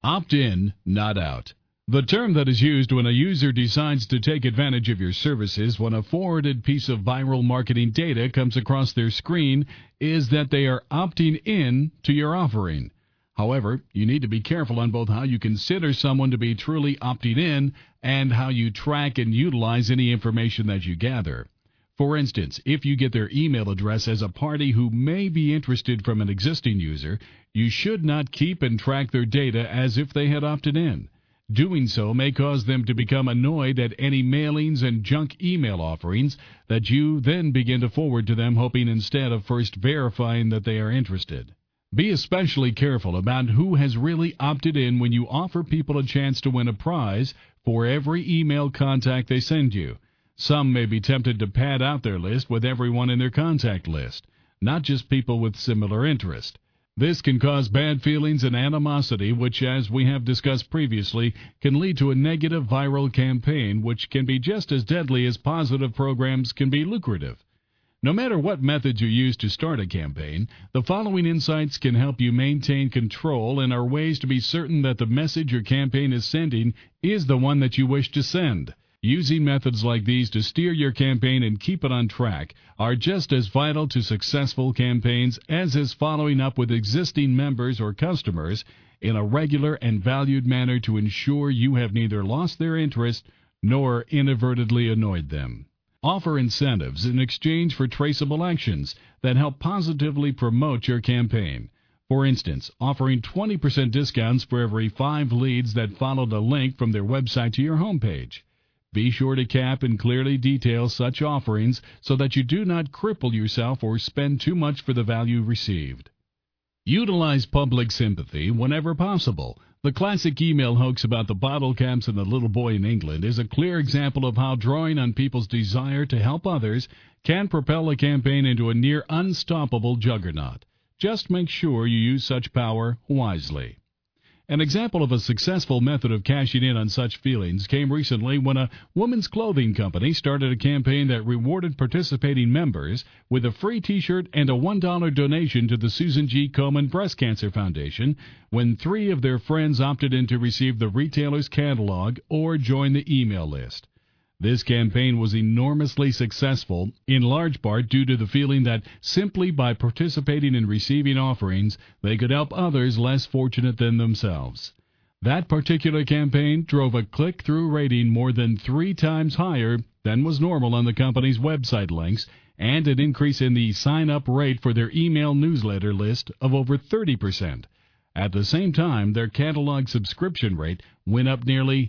Opt in, not out. The term that is used when a user decides to take advantage of your services when a forwarded piece of viral marketing data comes across their screen is that they are opting in to your offering. However, you need to be careful on both how you consider someone to be truly opting in and how you track and utilize any information that you gather. For instance, if you get their email address as a party who may be interested from an existing user, you should not keep and track their data as if they had opted in. Doing so may cause them to become annoyed at any mailings and junk email offerings that you then begin to forward to them, hoping instead of first verifying that they are interested. Be especially careful about who has really opted in when you offer people a chance to win a prize for every email contact they send you. Some may be tempted to pad out their list with everyone in their contact list, not just people with similar interest. This can cause bad feelings and animosity, which, as we have discussed previously, can lead to a negative viral campaign, which can be just as deadly as positive programs can be lucrative. No matter what methods you use to start a campaign, the following insights can help you maintain control and are ways to be certain that the message your campaign is sending is the one that you wish to send. Using methods like these to steer your campaign and keep it on track are just as vital to successful campaigns as is following up with existing members or customers in a regular and valued manner to ensure you have neither lost their interest nor inadvertently annoyed them. Offer incentives in exchange for traceable actions that help positively promote your campaign. For instance, offering 20% discounts for every 5 leads that followed a link from their website to your homepage. Be sure to cap and clearly detail such offerings so that you do not cripple yourself or spend too much for the value received. Utilize public sympathy whenever possible. The classic email hoax about the bottle caps and the little boy in England is a clear example of how drawing on people's desire to help others can propel a campaign into a near unstoppable juggernaut. Just make sure you use such power wisely. An example of a successful method of cashing in on such feelings came recently when a women's clothing company started a campaign that rewarded participating members with a free t-shirt and a $1 donation to the Susan G. Komen Breast Cancer Foundation when 3 of their friends opted in to receive the retailer's catalog or join the email list. This campaign was enormously successful, in large part due to the feeling that simply by participating in receiving offerings, they could help others less fortunate than themselves. That particular campaign drove a click-through rating more than 3 times higher than was normal on the company's website links, and an increase in the sign-up rate for their email newsletter list of over 30%. At the same time, their catalog subscription rate went up nearly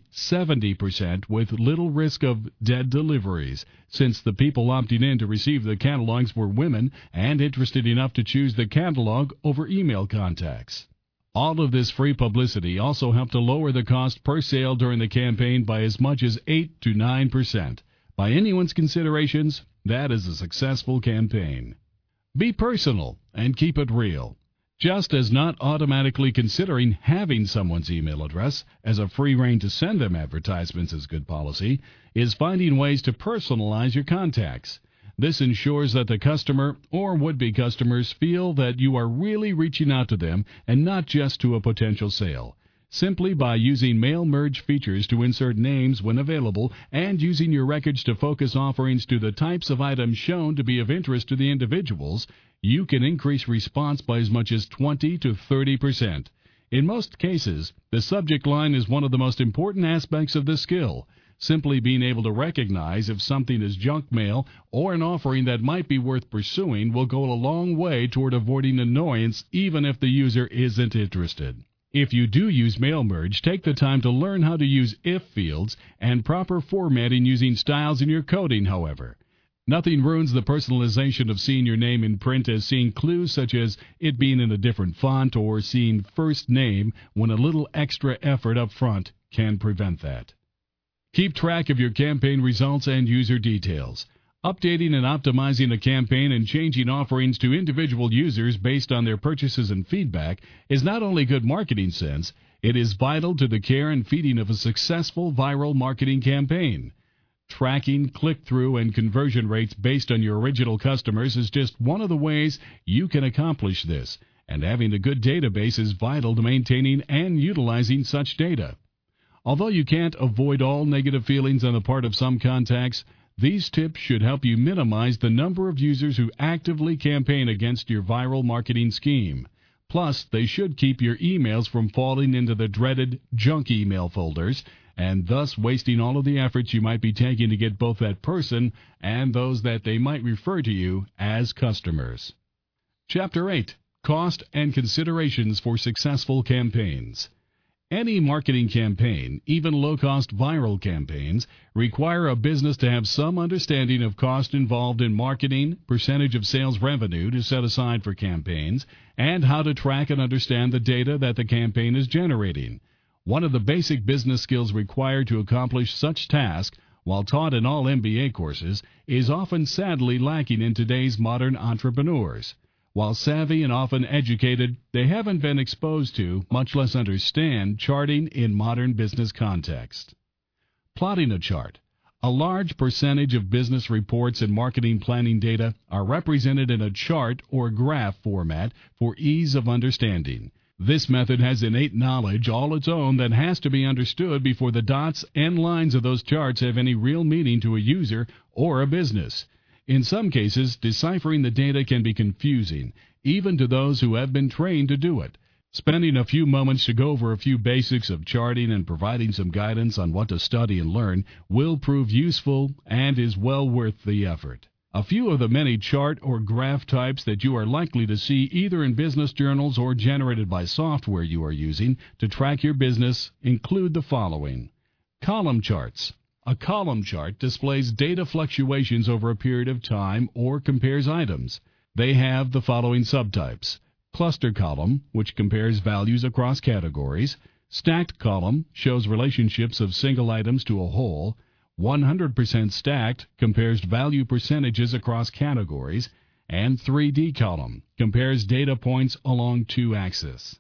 70% with little risk of dead deliveries, since the people opting in to receive the catalogs were women and interested enough to choose the catalog over email contacts. All of this free publicity also helped to lower the cost per sale during the campaign by as much as 8 to 9%. By anyone's considerations, that is a successful campaign. Be personal and keep it real. Just as not automatically considering having someone's email address as a free rein to send them advertisements is good policy, is finding ways to personalize your contacts. This ensures that the customer or would-be customers feel that you are really reaching out to them and not just to a potential sale. Simply by using mail merge features to insert names when available and using your records to focus offerings to the types of items shown to be of interest to the individuals, you can increase response by as much as 20 to 30%. In most cases, the subject line is one of the most important aspects of this skill. Simply being able to recognize if something is junk mail or an offering that might be worth pursuing will go a long way toward avoiding annoyance even if the user isn't interested. If you do use mail merge, take the time to learn how to use if fields and proper formatting using styles in your coding, however. Nothing ruins the personalization of seeing your name in print as seeing clues such as it being in a different font or seeing first name when a little extra effort up front can prevent that. Keep track of your campaign results and user details. Updating and optimizing a campaign and changing offerings to individual users based on their purchases and feedback is not only good marketing sense, it is vital to the care and feeding of a successful viral marketing campaign. Tracking click-through and conversion rates based on your original customers is just one of the ways you can accomplish this, and having a good database is vital to maintaining and utilizing such data. Although you can't avoid all negative feelings on the part of some contacts, these tips should help you minimize the number of users who actively campaign against your viral marketing scheme. Plus, they should keep your emails from falling into the dreaded junk email folders and thus wasting all of the efforts you might be taking to get both that person and those that they might refer to you as customers. Chapter 8. Cost and Considerations for Successful Campaigns. Any marketing campaign, even low-cost viral campaigns, require a business to have some understanding of cost involved in marketing, percentage of sales revenue to set aside for campaigns, and how to track and understand the data that the campaign is generating. One of the basic business skills required to accomplish such tasks, while taught in all MBA courses, is often sadly lacking in today's modern entrepreneurs. While savvy and often educated, they haven't been exposed to, much less understand, charting in modern business context. Plotting a chart. A large percentage of business reports and marketing planning data are represented in a chart or graph format for ease of understanding. This method has innate knowledge all its own that has to be understood before the dots and lines of those charts have any real meaning to a user or a business. In some cases, deciphering the data can be confusing, even to those who have been trained to do it. Spending a few moments to go over a few basics of charting and providing some guidance on what to study and learn will prove useful and is well worth the effort. A few of the many chart or graph types that you are likely to see either in business journals or generated by software you are using to track your business include the following. Column charts. A column chart displays data fluctuations over a period of time or compares items. They have the following subtypes. Cluster column, which compares values across categories. Stacked column shows relationships of single items to a whole. 100% stacked compares value percentages across categories. And 3D column compares data points along two axes.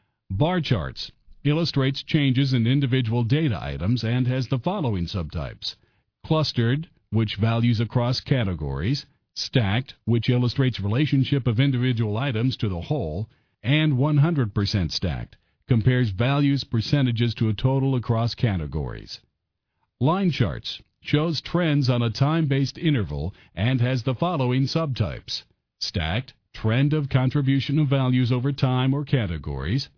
Bar charts illustrates changes in individual data items and has the following subtypes. Clustered, which values across categories. Stacked, which illustrates relationship of individual items to the whole. And 100% stacked, compares values percentages to a total across categories. Line charts shows trends on a time-based interval and has the following subtypes. Stacked, trend of contribution of values over time or categories.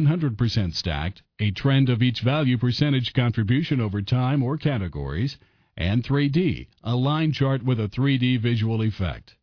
100% stacked, a trend of each value percentage contribution over time or categories, and 3D, a line chart with a 3D visual effect.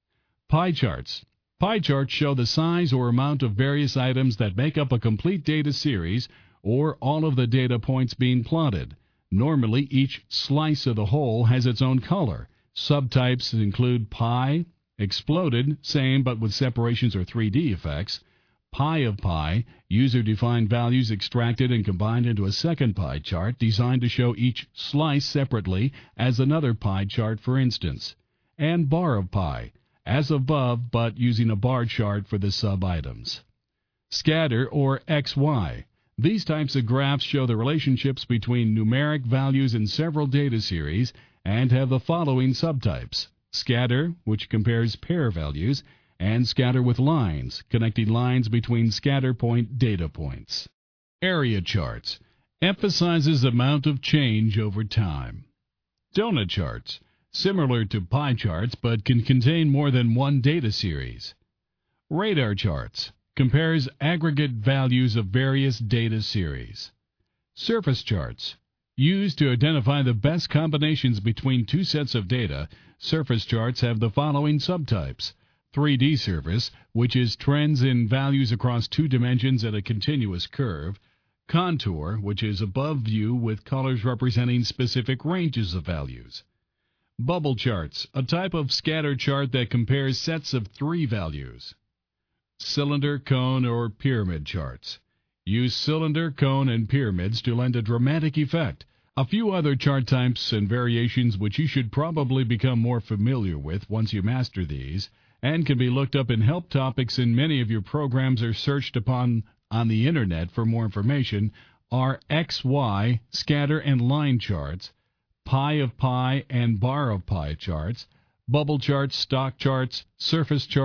Pie charts. Pie charts show the size or amount of various items that make up a complete data series or all of the data points being plotted. Normally, each slice of the whole has its own color. Subtypes include pie, exploded, same but with separations or 3D effects. Pie of pie, user-defined values extracted and combined into a second pie chart designed to show each slice separately as another pie chart, for instance. And bar of pie, as above but using a bar chart for the sub-items. Scatter or XY. These types of graphs show the relationships between numeric values in several data series and have the following subtypes. Scatter, which compares pair values, and scatter with lines, connecting lines between scatter point data points. Area charts emphasizes amount of change over time. Donut charts, similar to pie charts but can contain more than one data series. Radar charts compares aggregate values of various data series. Surface charts, used to identify the best combinations between two sets of data. Surface charts have the following subtypes. 3D surface, which is trends in values across two dimensions at a continuous curve. Contour, which is above view with colors representing specific ranges of values. Bubble charts, a type of scatter chart that compares sets of three values. Cylinder, cone, or pyramid charts. Use cylinder, cone, and pyramids to lend a dramatic effect. A few other chart types and variations which you should probably become more familiar with once you master these, and can be looked up in help topics in many of your programs or searched upon on the internet for more information, are XY, scatter and line charts, pie of pie and bar of pie charts, bubble charts, stock charts, surface charts,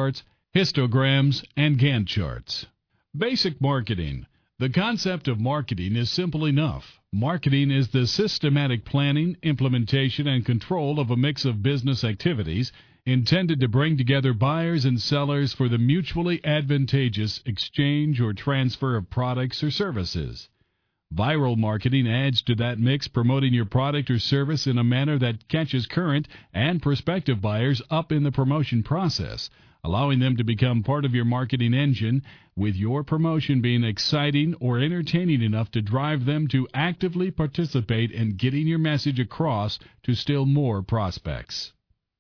histograms, and Gantt charts. Basic marketing. The concept of marketing is simple enough. Marketing is the systematic planning, implementation, and control of a mix of business activities intended to bring together buyers and sellers for the mutually advantageous exchange or transfer of products or services. Viral marketing adds to that mix, promoting your product or service in a manner that catches current and prospective buyers up in the promotion process, allowing them to become part of your marketing engine, with your promotion being exciting or entertaining enough to drive them to actively participate in getting your message across to still more prospects.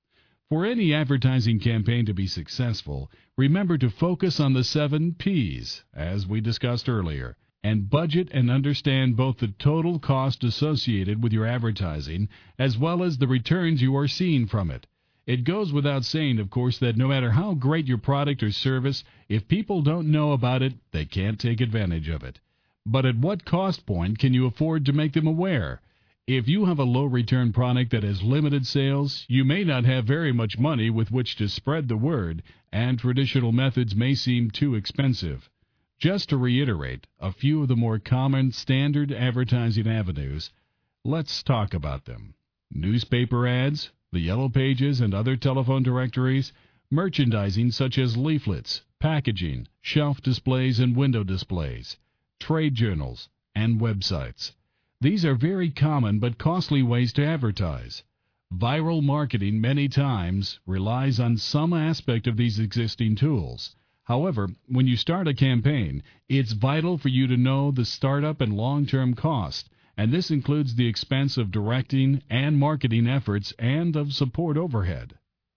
For any advertising campaign to be successful, remember to focus on the 7 P's, as we discussed earlier, and budget and understand both the total cost associated with your advertising as well as the returns you are seeing from it. It goes without saying, of course, that no matter how great your product or service, if people don't know about it, they can't take advantage of it. But at what cost point can you afford to make them aware? If you have a low-return product that has limited sales, you may not have very much money with which to spread the word, and traditional methods may seem too expensive. Just to reiterate a few of the more common standard advertising avenues, let's talk about them. Newspaper ads, the Yellow Pages and other telephone directories, merchandising such as leaflets, packaging, shelf displays and window displays, trade journals, and websites. These are very common but costly ways to advertise. Viral marketing many times relies on some aspect of these existing tools. However, when you start a campaign, it's vital for you to know the startup and long-term cost, and this includes the expense of directing and marketing efforts and of support overhead.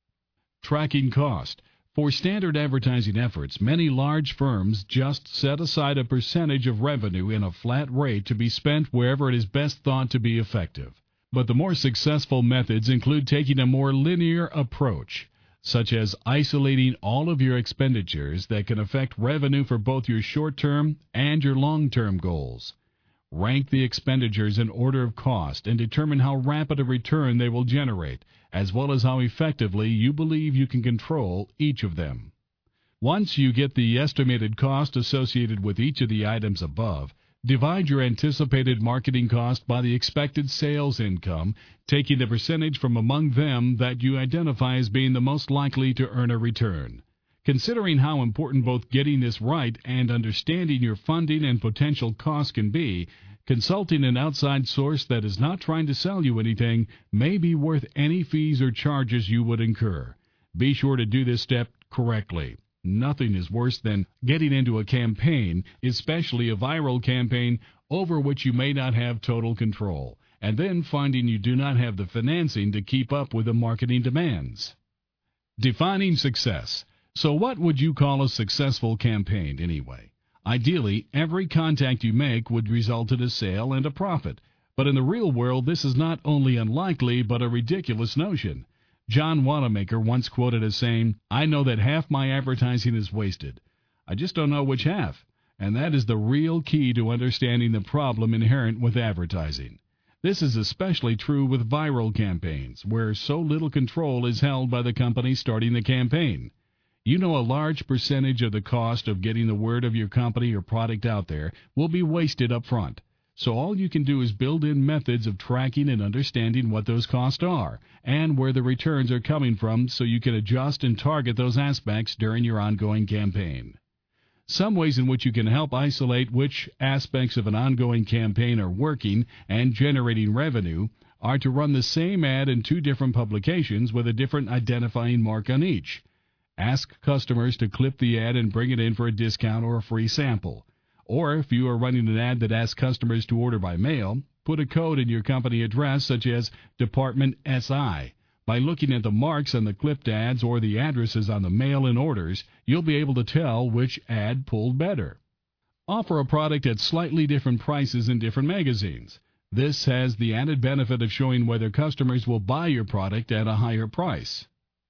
Tracking cost. For standard advertising efforts, many large firms just set aside a percentage of revenue in a flat rate to be spent wherever it is best thought to be effective. But the more successful methods include taking a more linear approach, such as isolating all of your expenditures that can affect revenue for both your short-term and your long-term goals. Rank the expenditures in order of cost and determine how rapid a return they will generate, as well as how effectively you believe you can control each of them. Once you get the estimated cost associated with each of the items above, divide your anticipated marketing cost by the expected sales income, taking the percentage from among them that you identify as being the most likely to earn a return. Considering how important both getting this right and understanding your funding and potential costs can be, consulting an outside source that is not trying to sell you anything may be worth any fees or charges you would incur. Be sure to do this step correctly. Nothing is worse than getting into a campaign, especially a viral campaign, over which you may not have total control, and then finding you do not have the financing to keep up with the marketing demands. Defining success. So what would you call a successful campaign anyway? Ideally, every contact you make would result in a sale and a profit, but in the real world this is not only unlikely but a ridiculous notion. John Wanamaker once quoted as saying, "I know that half my advertising is wasted. I just don't know which half." And that is the real key to understanding the problem inherent with advertising. This is especially true with viral campaigns, where so little control is held by the company starting the campaign. You know a large percentage of the cost of getting the word of your company or product out there will be wasted up front. So all you can do is build in methods of tracking and understanding what those costs are and where the returns are coming from, so you can adjust and target those aspects during your ongoing campaign. Some ways in which you can help isolate which aspects of an ongoing campaign are working and generating revenue are to run the same ad in 2 different publications with a different identifying mark on each. Ask customers to clip the ad and bring it in for a discount or a free sample. Or if you are running an ad that asks customers to order by mail, put a code in your company address such as Department SI. By looking at the marks on the clipped ads or the addresses on the mail-in orders, you'll be able to tell which ad pulled better. Offer a product at slightly different prices in different magazines. This has the added benefit of showing whether customers will buy your product at a higher price.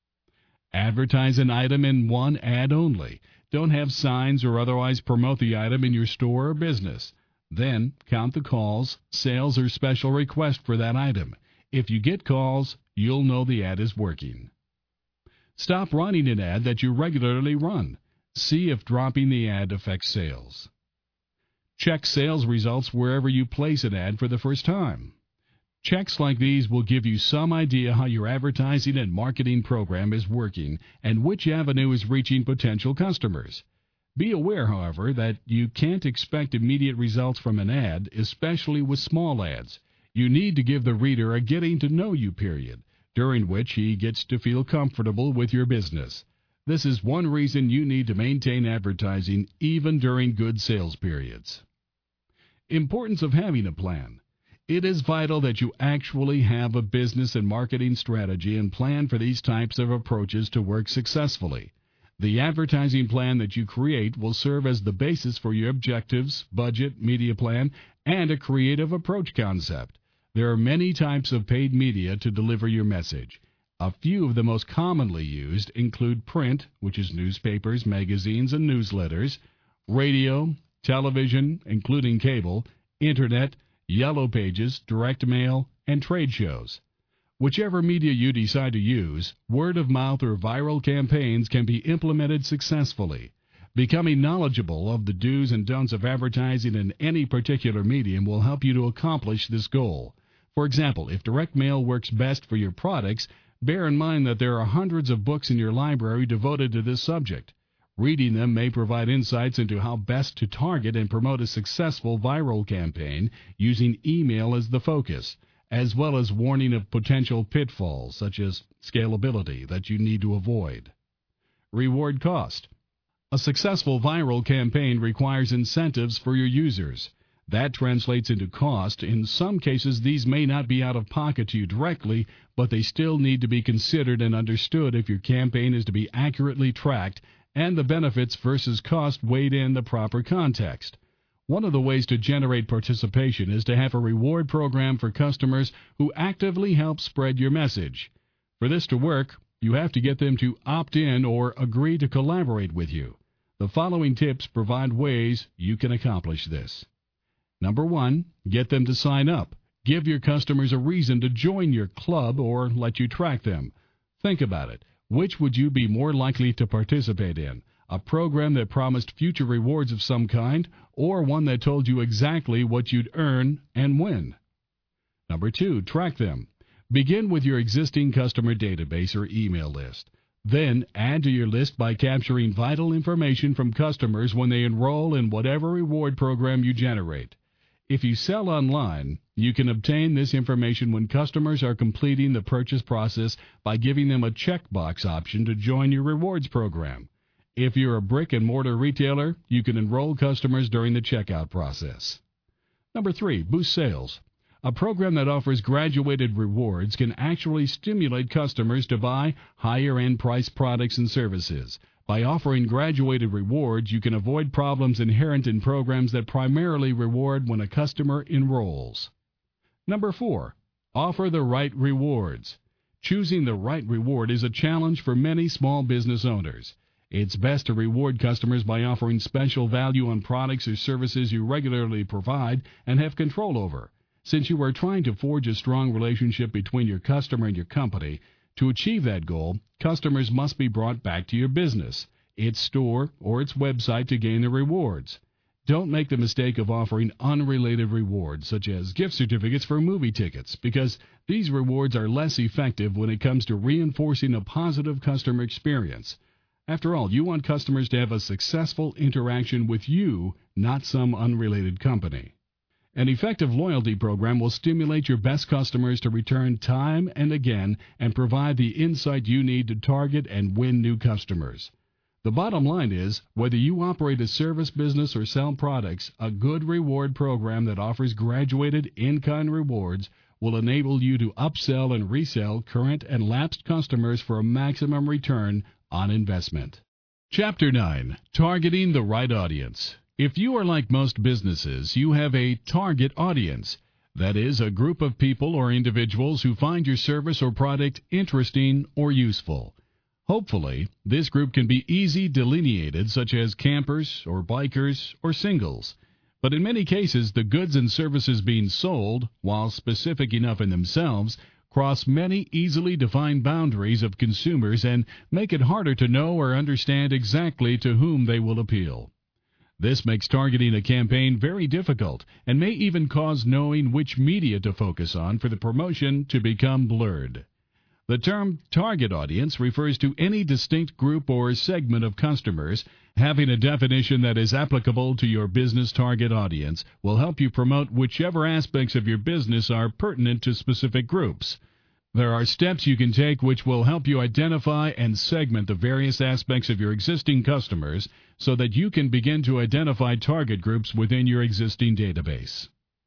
Advertise an item in one ad only. Don't have signs or otherwise promote the item in your store or business. Then count the calls, sales, or special request for that item. If you get calls, you'll know the ad is working. Stop running an ad that you regularly run. See if dropping the ad affects sales. Check sales results wherever you place an ad for the first time. Checks like these will give you some idea how your advertising and marketing program is working and which avenue is reaching potential customers. Be aware, however, that you can't expect immediate results from an ad, especially with small ads. You need to give the reader a getting to know you period, during which he gets to feel comfortable with your business. This is one reason you need to maintain advertising even during good sales periods. Importance of having a plan. It is vital that you actually have a business and marketing strategy and plan for these types of approaches to work successfully. The advertising plan that you create will serve as the basis for your objectives, budget, media plan, and a creative approach concept. There are many types of paid media to deliver your message. A few of the most commonly used include print, which is newspapers, magazines, and newsletters, radio, television, including cable, internet, yellow pages, direct mail, and trade shows. Whichever media you decide to use, word of mouth or viral campaigns can be implemented successfully. Becoming knowledgeable of the do's and don'ts of advertising in any particular medium will help you to accomplish this goal. For example, if direct mail works best for your products, bear in mind that there are hundreds of books in your library devoted to this subject. Reading them may provide insights into how best to target and promote a successful viral campaign using email as the focus, as well as warning of potential pitfalls such as scalability that you need to avoid. Reward cost. A successful viral campaign requires incentives for your users. That translates into cost. In some cases, these may not be out of pocket to you directly, but they still need to be considered and understood if your campaign is to be accurately tracked and the benefits versus cost weighed in the proper context. One of the ways to generate participation is to have a reward program for customers who actively help spread your message. For this to work, you have to get them to opt in or agree to collaborate with you. The following tips provide ways you can accomplish this. Number 1, get them to sign up. Give your customers a reason to join your club or let you track them. Think about it. Which would you be more likely to participate in? A program that promised future rewards of some kind, or one that told you exactly what you'd earn and when? Number 2, track them. Begin with your existing customer database or email list. Then add to your list by capturing vital information from customers when they enroll in whatever reward program you generate. If you sell online, you can obtain this information when customers are completing the purchase process by giving them a checkbox option to join your rewards program. If you're a brick-and-mortar retailer, you can enroll customers during the checkout process. Number 3, boost sales. A program that offers graduated rewards can actually stimulate customers to buy higher-end price products and services. By offering graduated rewards, you can avoid problems inherent in programs that primarily reward when a customer enrolls. Number 4, offer the right rewards. Choosing the right reward is a challenge for many small business owners. It's best to reward customers by offering special value on products or services you regularly provide and have control over. Since you are trying to forge a strong relationship between your customer and your company, to achieve that goal, customers must be brought back to your business, its store, or its website to gain the rewards. Don't make the mistake of offering unrelated rewards, such as gift certificates for movie tickets, because these rewards are less effective when it comes to reinforcing a positive customer experience. After all, you want customers to have a successful interaction with you, not some unrelated company. An effective loyalty program will stimulate your best customers to return time and again and provide the insight you need to target and win new customers. The bottom line is, whether you operate a service business or sell products, a good reward program that offers graduated in-kind rewards will enable you to upsell and resell current and lapsed customers for a maximum return on investment. Chapter 9. Targeting the right audience. If you are like most businesses, you have a target audience. That is, a group of people or individuals who find your service or product interesting or useful. Hopefully, this group can be easy delineated, such as campers or bikers or singles. But in many cases, the goods and services being sold, while specific enough in themselves, cross many easily defined boundaries of consumers and make it harder to know or understand exactly to whom they will appeal. This makes targeting a campaign very difficult and may even cause knowing which media to focus on for the promotion to become blurred. The term target audience refers to any distinct group or segment of customers. Having a definition that is applicable to your business target audience will help you promote whichever aspects of your business are pertinent to specific groups. There are steps you can take which will help you identify and segment the various aspects of your existing customers so that you can begin to identify target groups within your existing database.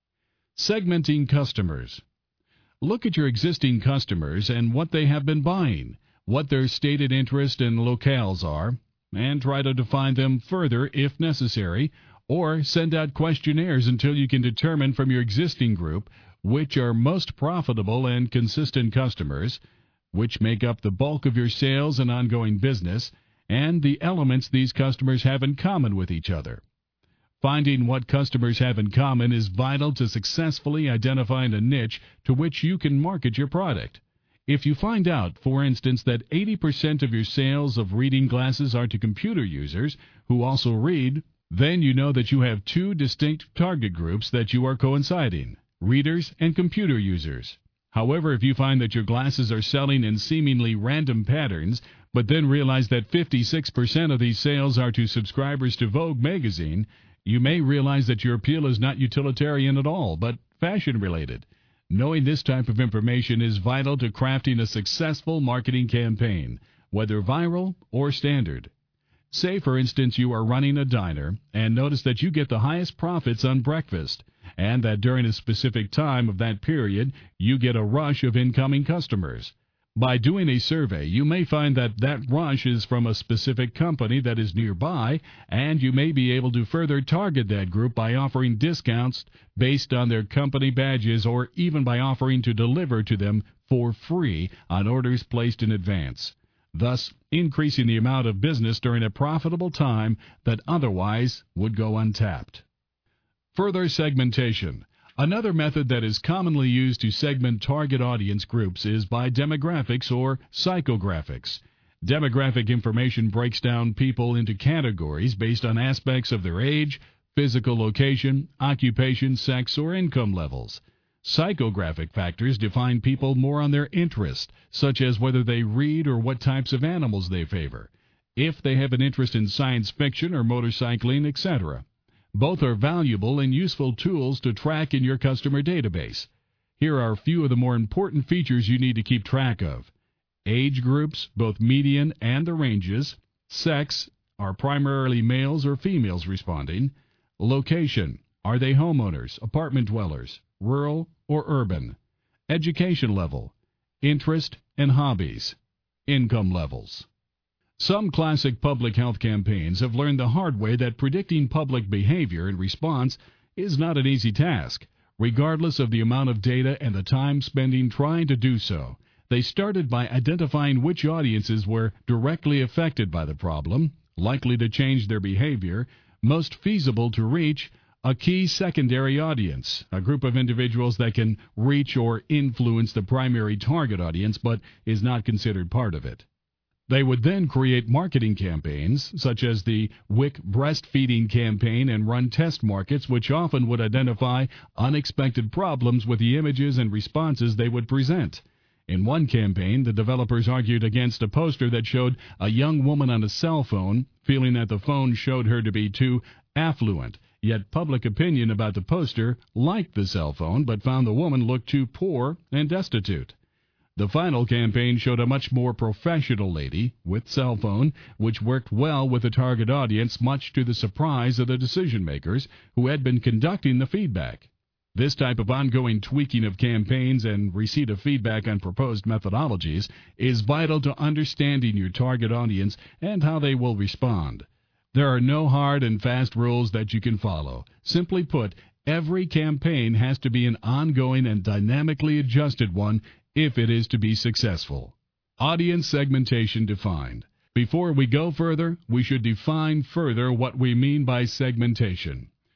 Segmenting customers. Look at your existing customers and what they have been buying, what their stated interest and locales are, and try to define them further if necessary, or send out questionnaires until you can determine from your existing group which are most profitable and consistent customers, which make up the bulk of your sales and ongoing business, and the elements these customers have in common with each other. Finding what customers have in common is vital to successfully identifying a niche to which you can market your product. If you find out, for instance, that 80% of your sales of reading glasses are to computer users who also read, then you know that you have two distinct target groups that you are coinciding: readers and computer users. However, if you find that your glasses are selling in seemingly random patterns, but then realize that 56% of these sales are to subscribers to Vogue magazine, you may realize that your appeal is not utilitarian at all, but fashion-related. Knowing this type of information is vital to crafting a successful marketing campaign, whether viral or standard. Say, for instance, you are running a diner and notice that you get the highest profits on breakfast, and that during a specific time of that period, you get a rush of incoming customers. By doing a survey, you may find that that rush is from a specific company that is nearby, and you may be able to further target that group by offering discounts based on their company badges or even by offering to deliver to them for free on orders placed in advance, thus increasing the amount of business during a profitable time that otherwise would go untapped. Further segmentation. Another method that is commonly used to segment target audience groups is by demographics or psychographics. Demographic information breaks down people into categories based on aspects of their age, physical location, occupation, sex, or income levels. Psychographic factors define people more on their interest, such as whether they read or what types of animals they favor, if they have an interest in science fiction or motorcycling, etc. Both are valuable and useful tools to track in your customer database. Here are a few of the more important features you need to keep track of. Age groups, both median and the ranges. Sex, are primarily males or females responding. Location, are they homeowners, apartment dwellers, rural or urban? Education level, interest and hobbies, income levels. Some classic public health campaigns have learned the hard way that predicting public behavior and response is not an easy task, regardless of the amount of data and the time spending trying to do so. They started by identifying which audiences were directly affected by the problem, likely to change their behavior, most feasible to reach, a key secondary audience, a group of individuals that can reach or influence the primary target audience but is not considered part of it. They would then create marketing campaigns, such as the WIC breastfeeding campaign, and run test markets, which often would identify unexpected problems with the images and responses they would present. In one campaign, the developers argued against a poster that showed a young woman on a cell phone, feeling that the phone showed her to be too affluent, yet public opinion about the poster liked the cell phone but found the woman looked too poor and destitute. The final campaign showed a much more professional lady with cell phone, which worked well with the target audience, much to the surprise of the decision makers who had been conducting the feedback. This type of ongoing tweaking of campaigns and receipt of feedback on proposed methodologies is vital to understanding your target audience and how they will respond. There are no hard and fast rules that you can follow. Simply put, every campaign has to be an ongoing and dynamically adjusted one if it is to be successful. Audience segmentation defined. Before we go further, we should define further what we mean by segmentation.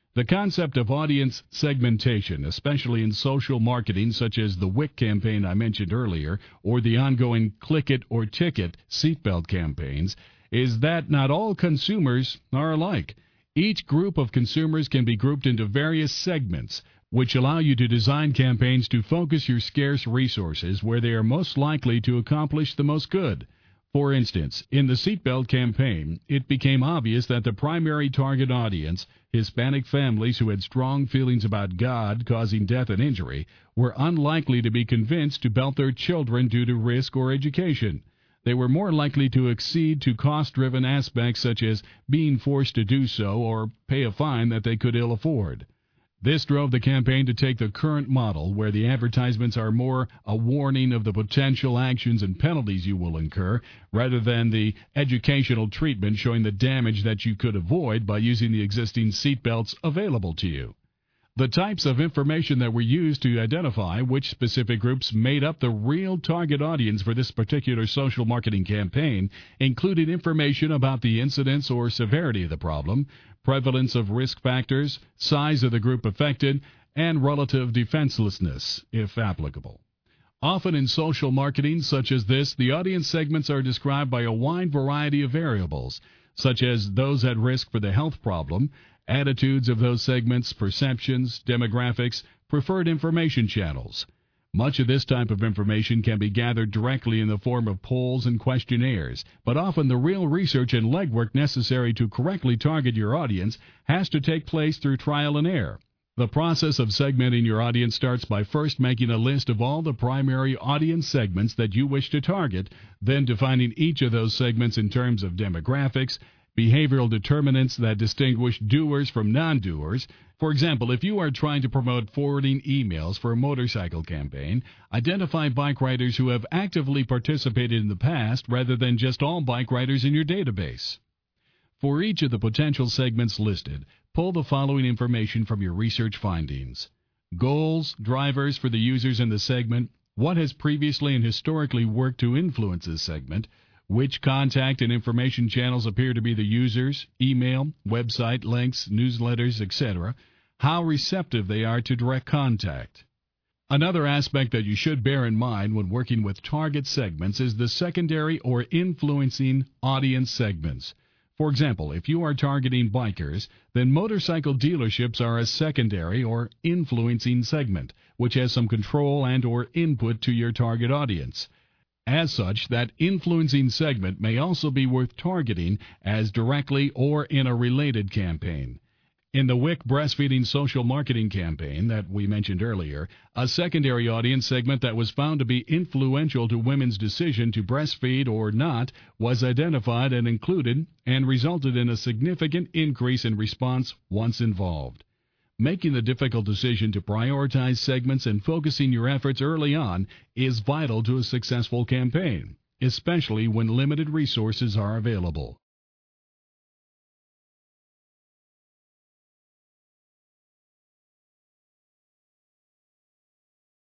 The concept of audience segmentation, especially in social marketing such as the WIC campaign I mentioned earlier, or the ongoing Click It or Ticket seatbelt campaigns, is that not all consumers are alike. Each group of consumers can be grouped into various segments, which allow you to design campaigns to focus your scarce resources where they are most likely to accomplish the most good. For instance, in the seatbelt campaign, it became obvious that the primary target audience, Hispanic families who had strong feelings about God causing death and injury, were unlikely to be convinced to belt their children due to risk or education. They were more likely to accede to cost-driven aspects such as being forced to do so or pay a fine that they could ill afford. This drove the campaign to take the current model, where the advertisements are more a warning of the potential actions and penalties you will incur, rather than the educational treatment showing the damage that you could avoid by using the existing seatbelts available to you. The types of information that were used to identify which specific groups made up the real target audience for this particular social marketing campaign included information about the incidence or severity of the problem, prevalence of risk factors, size of the group affected, and relative defenselessness, if applicable. Often in social marketing such as this, the audience segments are described by a wide variety of variables, such as those at risk for the health problem, attitudes of those segments, perceptions, demographics, preferred information channels. Much of this type of information can be gathered directly in the form of polls and questionnaires, but often the real research and legwork necessary to correctly target your audience has to take place through trial and error. The process of segmenting your audience starts by first making a list of all the primary audience segments that you wish to target, then defining each of those segments in terms of demographics, behavioral determinants that distinguish doers from non-doers. For example, if you are trying to promote forwarding emails for a motorcycle campaign, identify bike riders who have actively participated in the past rather than just all bike riders in your database. For each of the potential segments listed, pull the following information from your research findings: goals, drivers for the users in the segment, what has previously and historically worked to influence this segment, which contact and information channels appear to be the users, email, website, links, newsletters, etc., how receptive they are to direct contact. Another aspect that you should bear in mind when working with target segments is the secondary or influencing audience segments. For example, if you are targeting bikers, then motorcycle dealerships are a secondary or influencing segment, which has some control and or input to your target audience. As such, that influencing segment may also be worth targeting as directly or in a related campaign. In the WIC breastfeeding social marketing campaign that we mentioned earlier, a secondary audience segment that was found to be influential to women's decision to breastfeed or not was identified and included, and resulted in a significant increase in response once involved. Making the difficult decision to prioritize segments and focusing your efforts early on is vital to a successful campaign, especially when limited resources are available.